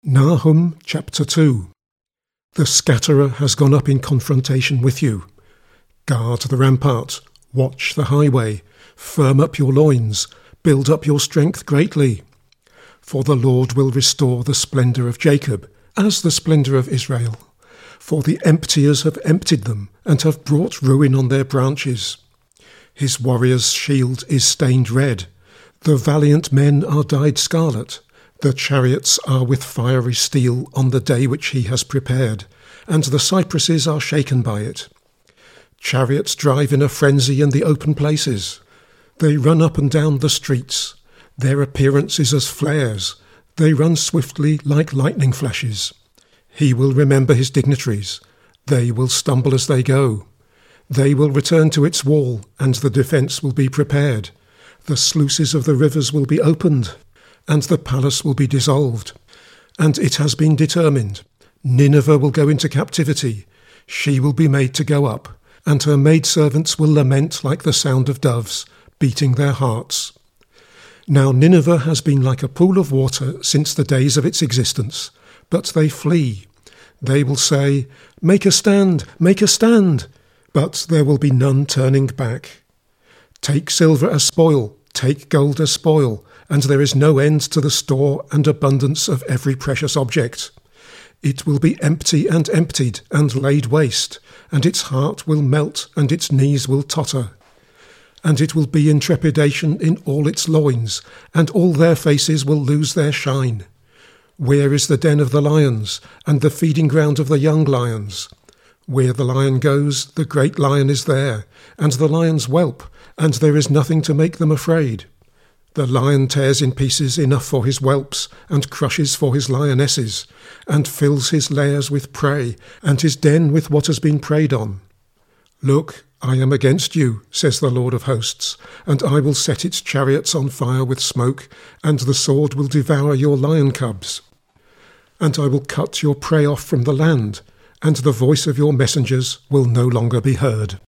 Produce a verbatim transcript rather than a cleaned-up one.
Nahum chapter two. The scatterer has gone up in confrontation with you. Guard the rampart, watch the highway, firm up your loins, build up your strength greatly. For the Lord will restore the splendour of Jacob, as the splendour of Israel. For the emptiers have emptied them, and have brought ruin on their branches. His warrior's shield is stained red, the valiant men are dyed scarlet. The chariots are with fiery steel on the day which he has prepared, and the cypresses are shaken by it. Chariots drive in a frenzy in the open places. They run up and down the streets. Their appearance is as flares. They run swiftly like lightning flashes. He will remember his dignitaries. They will stumble as they go. They will return to its wall, and the defence will be prepared. The sluices of the rivers will be opened, and the palace will be dissolved. And it has been determined, Nineveh will go into captivity. She will be made to go up, and her maidservants will lament like the sound of doves, beating their hearts. Now Nineveh has been like a pool of water since the days of its existence, but they flee. They will say, "Make a stand, make a stand," but there will be none turning back. Take silver as spoil, take gold as spoil, and there is no end to the store and abundance of every precious object. It will be empty and emptied and laid waste, and its heart will melt and its knees will totter. And it will be in trepidation in all its loins, and all their faces will lose their shine. Where is the den of the lions, and the feeding ground of the young lions? Where the lion goes, the great lion is there, and the lions whelp, and there is nothing to make them afraid. The lion tears in pieces enough for his whelps, and crushes for his lionesses, and fills his lairs with prey, and his den with what has been preyed on. Look, I am against you, says the Lord of hosts, and I will set its chariots on fire with smoke, and the sword will devour your lion cubs. And I will cut your prey off from the land, and the voice of your messengers will no longer be heard.